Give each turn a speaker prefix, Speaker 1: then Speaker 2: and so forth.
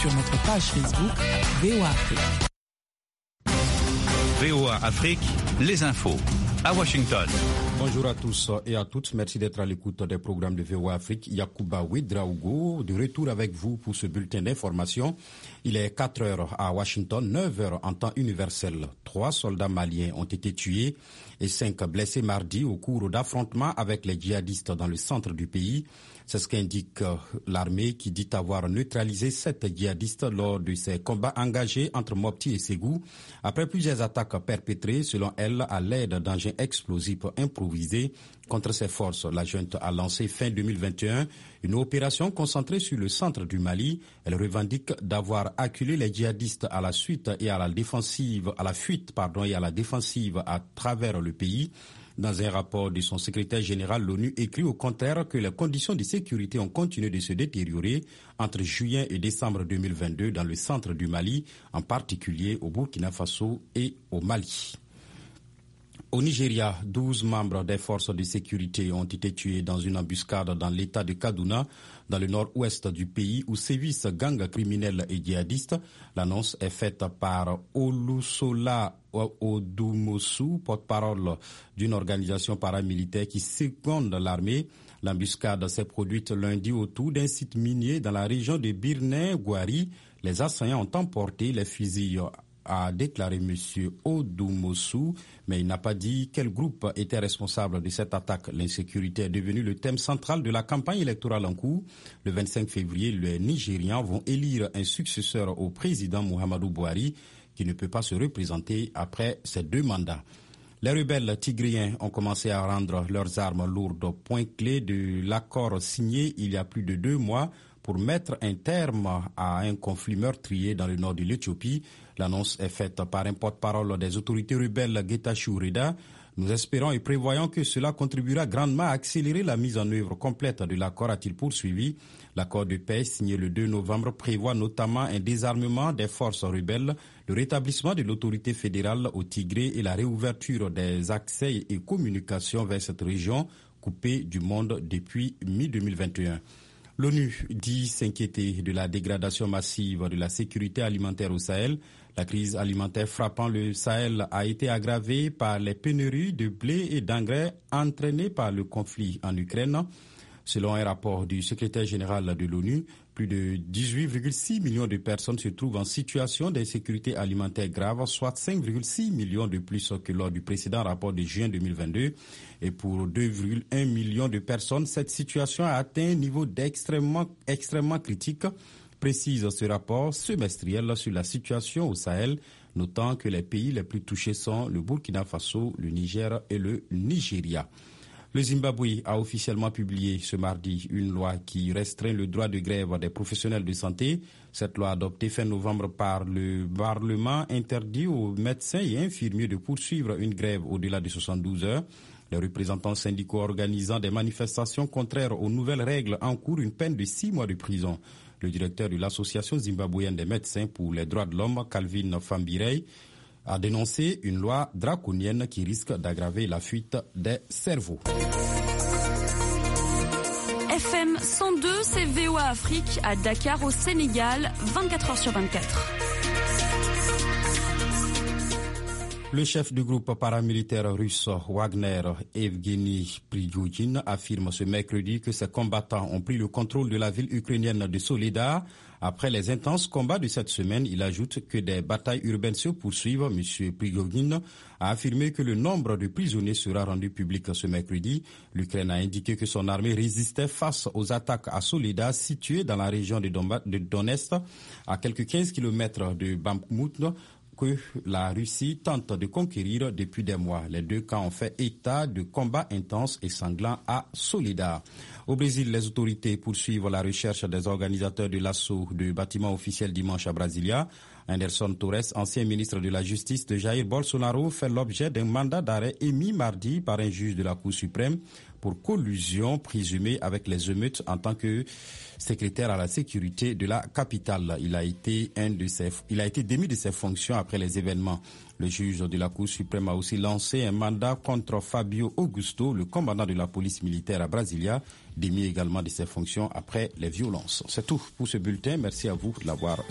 Speaker 1: sur notre page Facebook VOA Afrique.
Speaker 2: VOA Afrique, les infos à Washington.
Speaker 3: Bonjour à tous et à toutes. Merci d'être à l'écoute des programmes de VOA Afrique. Yacouba Ouedraogo, de retour avec vous pour ce bulletin d'information. Il est 4 heures à Washington, 9 heures en temps universel. 3 soldats maliens ont été tués et 5 blessés mardi au cours d'affrontements avec les djihadistes dans le centre du pays. C'est ce qu'indique l'armée qui dit avoir neutralisé 7 djihadistes lors de ces combats engagés entre Mopti et Ségou après plusieurs attaques perpétrées, selon elle, à l'aide d'engins explosifs improvisés contre ces forces. La junte a lancé fin 2021 une opération concentrée sur le centre du Mali. Elle revendique d'avoir acculé les djihadistes à la fuite et à la défensive à travers le pays. Dans un rapport de son secrétaire général, l'ONU écrit au contraire que les conditions de sécurité ont continué de se détériorer entre juillet et décembre 2022 dans le centre du Mali, en particulier au Burkina Faso et au Mali. Au Nigeria, 12 membres des forces de sécurité ont été tués dans une embuscade dans l'état de Kaduna, dans le nord-ouest du pays, où sévissent gangs criminels et djihadistes. L'annonce est faite par Olusola Odumosu, porte-parole d'une organisation paramilitaire qui seconde l'armée. L'embuscade s'est produite lundi autour d'un site minier dans la région de Birnin-Gwari. Les assaillants ont emporté les fusils, a déclaré M. Odumosu, mais il n'a pas dit quel groupe était responsable de cette attaque. L'insécurité est devenue le thème central de la campagne électorale en cours. Le 25 février, les Nigérians vont élire un successeur au président Muhammadu Buhari, qui ne peut pas se représenter après ses 2 mandats. Les rebelles tigriens ont commencé à rendre leurs armes lourdes, point clé de l'accord signé il y a plus de 2 mois pour mettre un terme à un conflit meurtrier dans le nord de l'Éthiopie. L'annonce est faite par un porte-parole des autorités rebelles, Getachew Reda. Nous espérons et prévoyons que cela contribuera grandement à accélérer la mise en œuvre complète de l'accord, a-t-il poursuivi. L'accord de paix signé le 2 novembre prévoit notamment un désarmement des forces rebelles, le rétablissement de l'autorité fédérale au Tigré et la réouverture des accès et communications vers cette région coupée du monde depuis mi-2021. L'ONU dit s'inquiéter de la dégradation massive de la sécurité alimentaire au Sahel. La crise alimentaire frappant le Sahel a été aggravée par les pénuries de blé et d'engrais entraînées par le conflit en Ukraine. Selon un rapport du secrétaire général de l'ONU, plus de 18,6 millions de personnes se trouvent en situation d'insécurité alimentaire grave, soit 5,6 millions de plus que lors du précédent rapport de juin 2022. Et pour 2,1 millions de personnes, cette situation a atteint un niveau extrêmement critique, précise ce rapport semestriel sur la situation au Sahel, notant que les pays les plus touchés sont le Burkina Faso, le Niger et le Nigeria. Le Zimbabwe a officiellement publié ce mardi une loi qui restreint le droit de grève des professionnels de santé. Cette loi adoptée fin novembre par le Parlement interdit aux médecins et infirmiers de poursuivre une grève au-delà de 72 heures. Les représentants syndicaux organisant des manifestations contraires aux nouvelles règles encourent une peine de 6 mois de prison. Le directeur de l'Association zimbabwéenne des médecins pour les droits de l'homme, Calvin Fambirey, a dénoncé une loi draconienne qui risque d'aggraver la fuite des cerveaux.
Speaker 4: FM 102, c'est VOA Afrique à Dakar au Sénégal, 24 heures sur 24.
Speaker 3: Le chef du groupe paramilitaire russe Wagner, Evgeny Prigojine, affirme ce mercredi que ses combattants ont pris le contrôle de la ville ukrainienne de Soledar. Après les intenses combats de cette semaine, il ajoute que des batailles urbaines se poursuivent. M. Prigojine a affirmé que le nombre de prisonniers sera rendu public ce mercredi. L'Ukraine a indiqué que son armée résistait face aux attaques à Soledar, située dans la région de Donetsk, à quelques 15 km de Bakhmut, que la Russie tente de conquérir depuis des mois. Les 2 camps ont fait état de combats intenses et sanglants à Soledar. Au Brésil, les autorités poursuivent la recherche des organisateurs de l'assaut de bâtiments officiels dimanche à Brasilia. Anderson Torres, ancien ministre de la Justice de Jair Bolsonaro, fait l'objet d'un mandat d'arrêt émis mardi par un juge de la Cour suprême pour collusion présumée avec les émeutes en tant que secrétaire à la sécurité de la capitale. Il a été démis de ses fonctions après les événements. Le juge de la Cour suprême a aussi lancé un mandat contre Fabio Augusto, le commandant de la police militaire à Brasilia, démis également de ses fonctions après les violences. C'est tout pour ce bulletin. Merci à vous de l'avoir